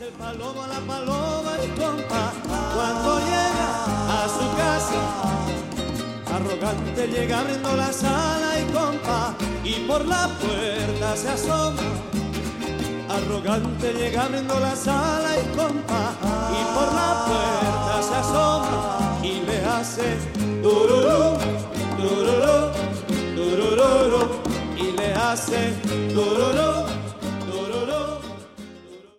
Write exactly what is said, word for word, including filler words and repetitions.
el palomo a la paloma y compa, cuando llega a su casa, arrogante llega abriendo la sala y compa, y por la puerta se asoma. Arrogante llega abriendo la sala y compa, y por la puerta se asoma y le hace tururú, tururú, tururú, y le hace tururú.